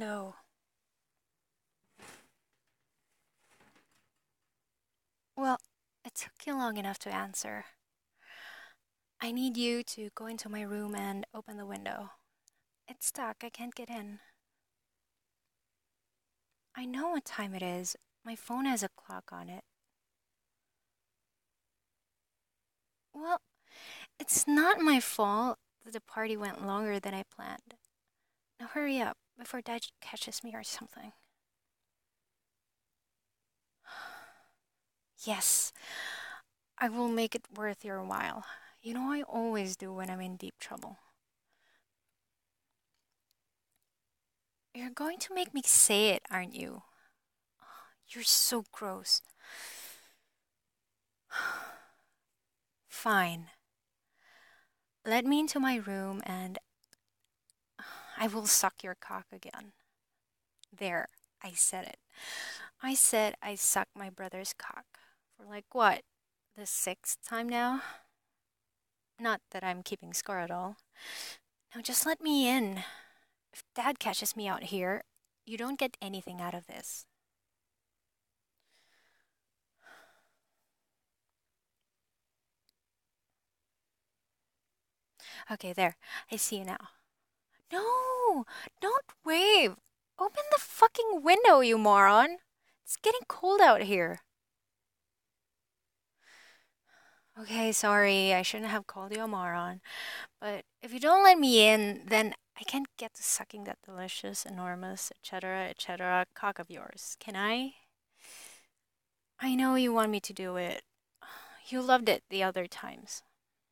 no. Well, it took you long enough to answer. I need you to go into my room and open the window. It's stuck, I can't get in. I know what time it is. My phone has a clock on it. Well, it's not my fault that the party went longer than I planned. Now hurry up before Dad catches me or something. Yes, I will make it worth your while. You know I always do when I'm in deep trouble. You're going to make me say it, aren't you? You're so gross. Fine. Let me into my room and I will suck your cock again. There, I said it. I said I sucked my brother's cock. For like what? The sixth time now? Not that I'm keeping score at all. Now just let me in. If Dad catches me out here, you don't get anything out of this. Okay, there. I see you now. No! Don't wave! Open the fucking window, you moron! It's getting cold out here. Okay, sorry, I shouldn't have called you a moron. But if you don't let me in, then I can't get to sucking that delicious, enormous, etc., cock of yours, can I? I know you want me to do it. You loved it the other times.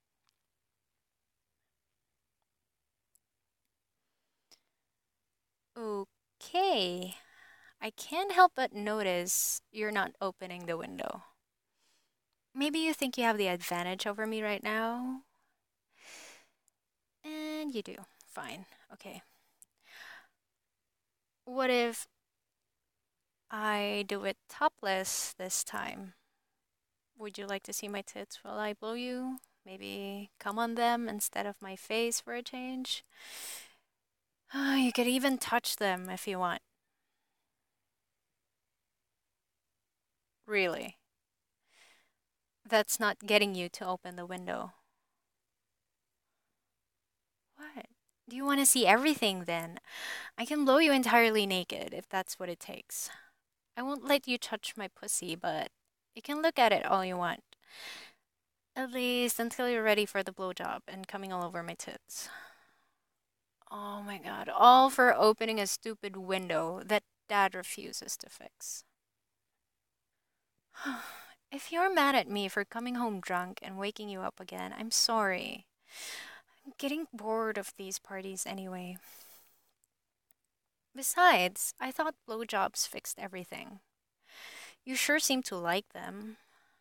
Okay. I can't help but notice you're not opening the window. Maybe you think you have the advantage over me right now? And you do. Fine. Okay. What if I do it topless this time? Would you like to see my tits while I blow you? Maybe come on them instead of my face for a change? You could even touch them if you want. Really. That's not getting you to open the window. What? Do you want to see everything then? I can blow you entirely naked if that's what it takes. I won't let you touch my pussy, but you can look at it all you want. At least until you're ready for the blowjob and coming all over my tits. Oh my god, all for opening a stupid window that Dad refuses to fix. If you're mad at me for coming home drunk and waking you up again, I'm sorry. I'm getting bored of these parties anyway. Besides, I thought blowjobs fixed everything. You sure seem to like them.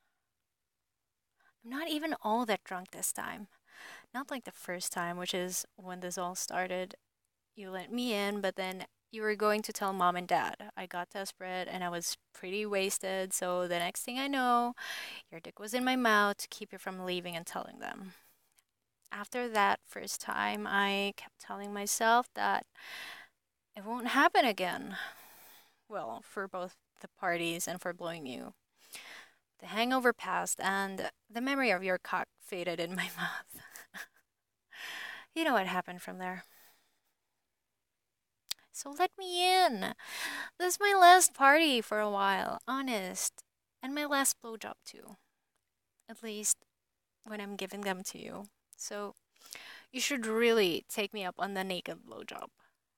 I'm not even all that drunk this time. Not like the first time, which is when this all started. You let me in, but then you were going to tell mom and dad. I got desperate and I was pretty wasted, so the next thing I know, your dick was in my mouth to keep you from leaving and telling them. After that first time, I kept telling myself that it won't happen again. Well, for both the parties and for blowing you. The hangover passed and the memory of your cock faded in my mouth. You know what happened from there. So let me in. This is my last party for a while, honest. And my last blowjob too. At least when I'm giving them to you. So you should really take me up on the naked blowjob.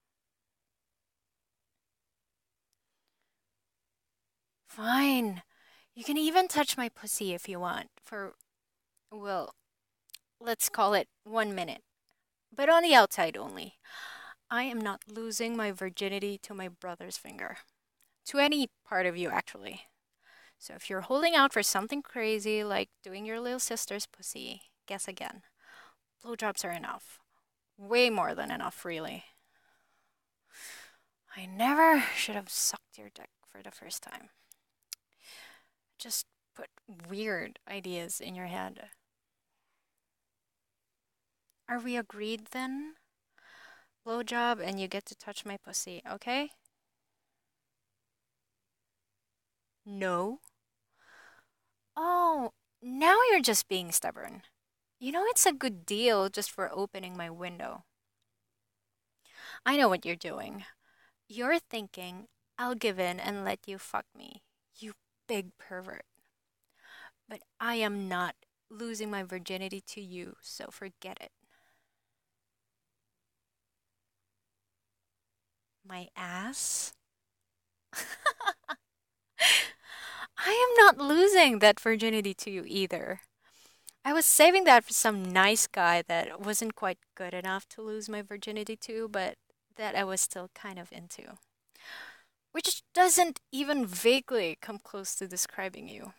Fine. You can even touch my pussy if you want. For, well, let's call it 1 minute. But on the outside only. I am not losing my virginity to my brother's finger. To any part of you, actually. So if you're holding out for something crazy like doing your little sister's pussy, guess again. Blowjobs are enough. Way more than enough, really. I never should have sucked your dick for the first time. Just put weird ideas in your head. Are we agreed then? blowjob and you get to touch my pussy, okay? No. Oh, now you're just being stubborn. You know it's a good deal just for opening my window. I know what you're doing. You're thinking I'll give in and let you fuck me. You big pervert. But I am not losing my virginity to you, so forget it. My ass? I am not losing that virginity to you either. I was saving that for some nice guy that wasn't quite good enough to lose my virginity to, but that I was still kind of into. Which doesn't even vaguely come close to describing you.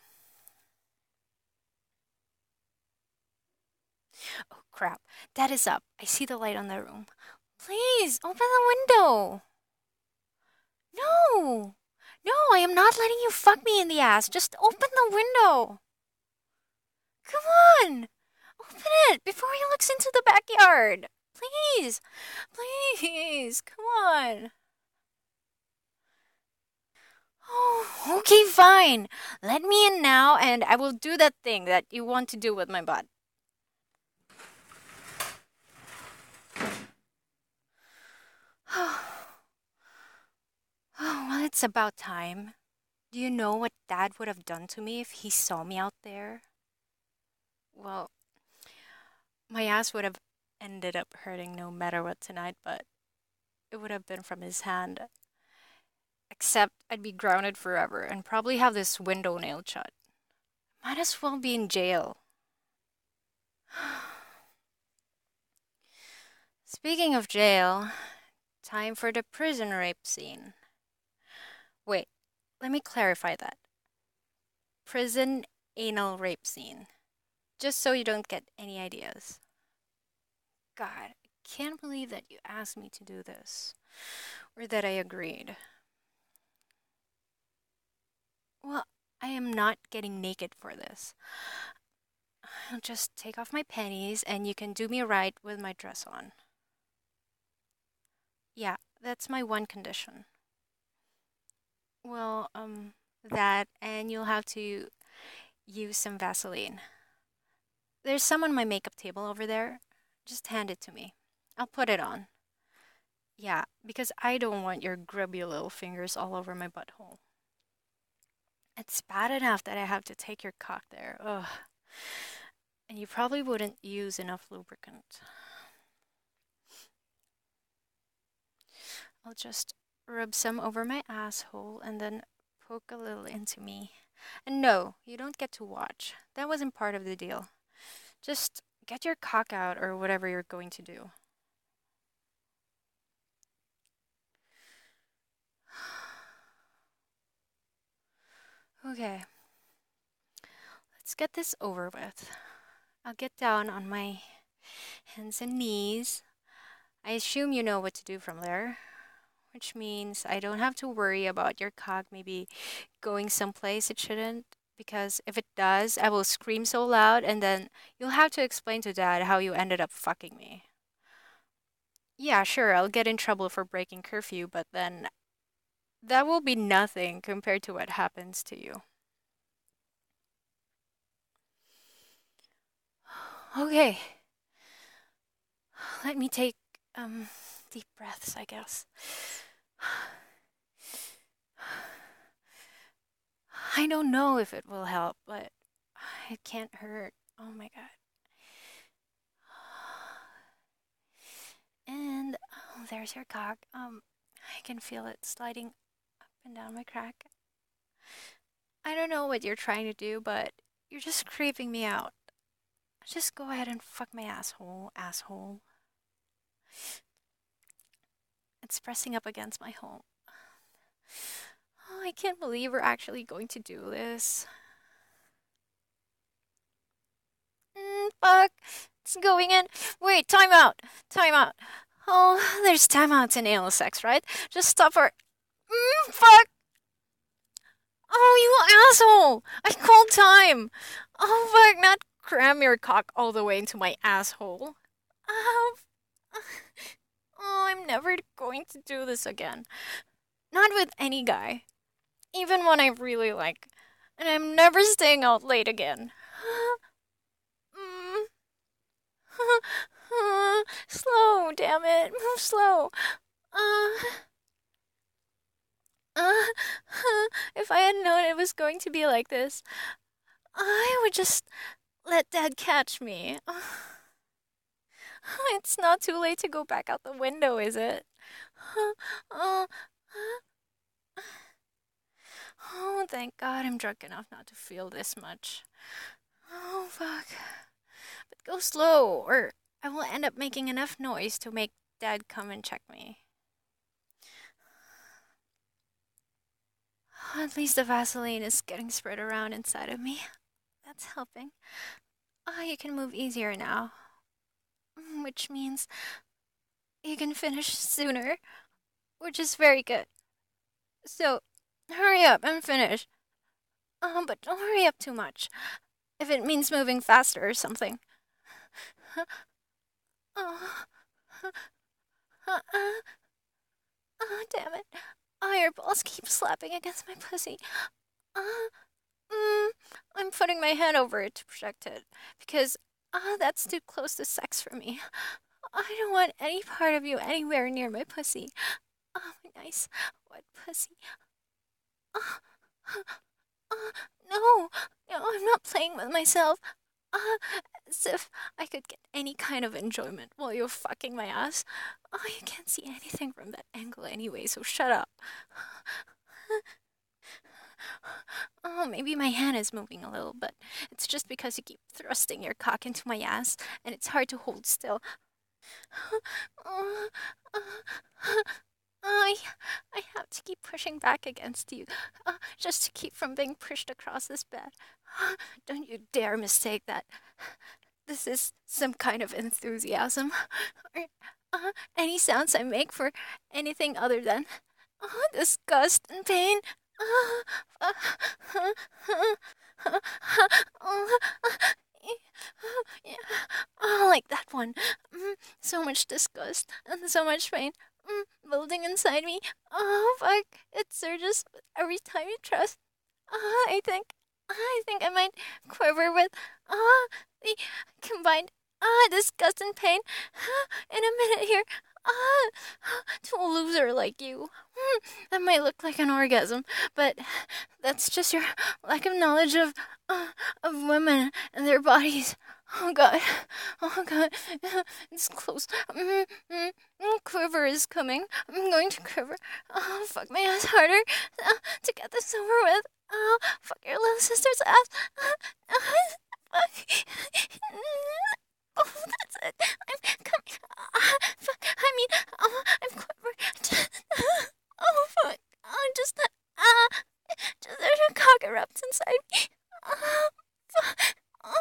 Oh crap, Dad is up. I see the light on the room. Please, open the window. No! No, I am not letting you fuck me in the ass. Just open the window. Come on! Open it before he looks into the backyard. Please! Please! Come on! Oh, okay, fine. Let me in now and I will do that thing that you want to do with my butt. Oh, well, it's about time. Do you know what Dad would have done to me if he saw me out there? Well, my ass would have ended up hurting no matter what tonight, but it would have been from his hand. Except I'd be grounded forever and probably have this window nailed shut. Might as well be in jail. Speaking of jail, time for the prison rape scene. Wait, let me clarify that. Prison anal rape scene. Just so you don't get any ideas. God, I can't believe that you asked me to do this. Or that I agreed. Well, I am not getting naked for this. I'll just take off my panties and you can do me right with my dress on. Yeah, that's my one condition. Well, that and you'll have to use some Vaseline. There's some on my makeup table over there. Just hand it to me. I'll put it on. Yeah, because I don't want your grubby little fingers all over my butthole. It's bad enough that I have to take your cock there. Ugh. And you probably wouldn't use enough lubricant. I'll just rub some over my asshole and then poke a little into me. And no, you don't get to watch. That wasn't part of the deal. Just get your cock out or whatever you're going to do. Okay, let's get this over with. I'll get down on my hands and knees. I assume you know what to do from there, which means I don't have to worry about your cock maybe going someplace it shouldn't. Because if it does, I will scream so loud and then you'll have to explain to Dad how you ended up fucking me. Yeah, sure, I'll get in trouble for breaking curfew, but then that will be nothing compared to what happens to you. Okay. Let me take deep breaths, I guess. I don't know if it will help, but it can't hurt. Oh my god. And oh, there's your cock. I can feel it sliding up and down my crack. I don't know what you're trying to do, but you're just creeping me out. Just go ahead and fuck my asshole. It's pressing up against my hole. Oh, I can't believe we're actually going to do this. Fuck. It's going in. Wait, time out. Time out. Oh, there's timeouts in anal sex, right? Just stop for. Fuck. Oh, you asshole. I called time. Oh, fuck. Not cram your cock all the way into my asshole. Oh, Oh, I'm never going to do this again. Not with any guy. Even one I really like. And I'm never staying out late again. Mm. Slow, damn it. Move slow. Uh, uh, if I had known it was going to be like this, I would just let Dad catch me. It's not too late to go back out the window, is it? Oh, oh, thank God I'm drunk enough not to feel this much. Oh, fuck. But go slow, or I will end up making enough noise to make Dad come and check me. At least the Vaseline is getting spread around inside of me. That's helping. You can move easier now. Which means you can finish sooner, which is very good. So, hurry up and finish. But don't hurry up too much. If it means moving faster or something. Oh, damn it. Your balls keep slapping against my pussy. Uh, I'm putting my hand over it to protect it. Because, that's too close to sex for me. I don't want any part of you anywhere near my pussy. My nice, wet pussy. No, I'm not playing with myself. As if I could get any kind of enjoyment while you're fucking my ass. You can't see anything from that angle anyway, so shut up. Maybe my hand is moving a little, but it's just because you keep thrusting your cock into my ass, and it's hard to hold still. I, I have to keep pushing back against you, just to keep from being pushed across this bed. Don't you dare mistake that. This is some kind of enthusiasm, or any sounds I make for anything other than disgust and pain. Like that one. So much disgust and so much pain building inside me. Oh, fuck. It surges every time you trust. I think I might quiver with the combined disgust and pain in a minute here. To a loser like you. That might look like an orgasm, but that's just your lack of knowledge of women and their bodies. Oh god, oh god, it's close. Quiver is coming. I'm going to quiver. Fuck my ass harder to get this over with. Fuck your little sister's ass. Fuck. Oh, that's it. I'm coming. Fuck. I mean, I'm quivering. Oh, fuck. Just there's a cock erupts inside me. Fuck.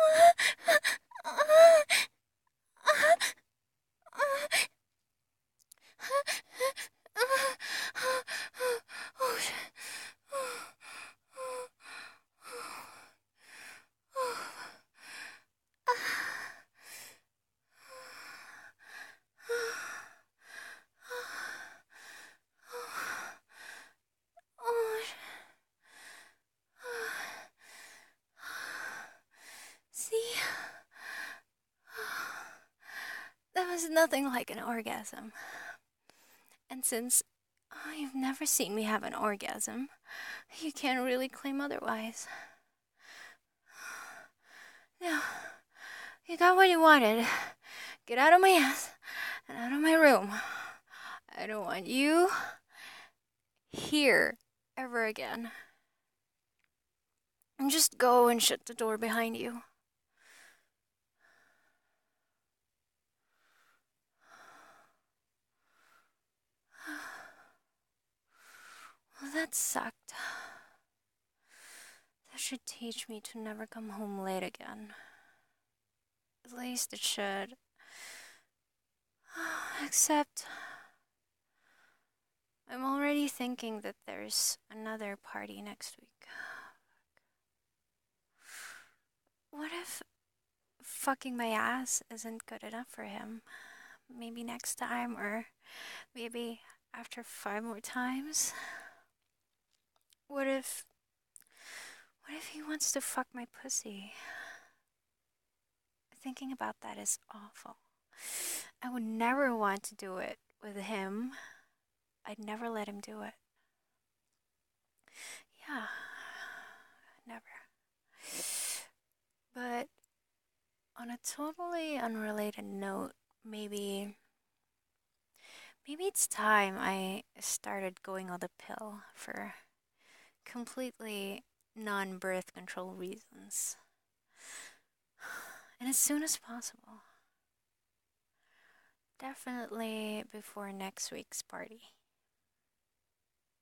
Oh, shit. See? That was nothing like an orgasm. And since you've never seen me have an orgasm, you can't really claim otherwise. Now, you got what you wanted. Get out of my ass and out of my room. I don't want you here ever again. And just go and shut the door behind you. Well, that sucked. That should teach me to never come home late again. At least it should. Except, I'm already thinking that there's another party next week. What if fucking my ass isn't good enough for him? maybe next time, or maybe after 5 more times. What if what if he wants to fuck my pussy? Thinking about that is awful. I would never want to do it with him. I'd never let him do it. Yeah, never. But on a totally unrelated note, maybe it's time I started going on the pill for completely non-birth control reasons. And as soon as possible. Definitely before next week's party.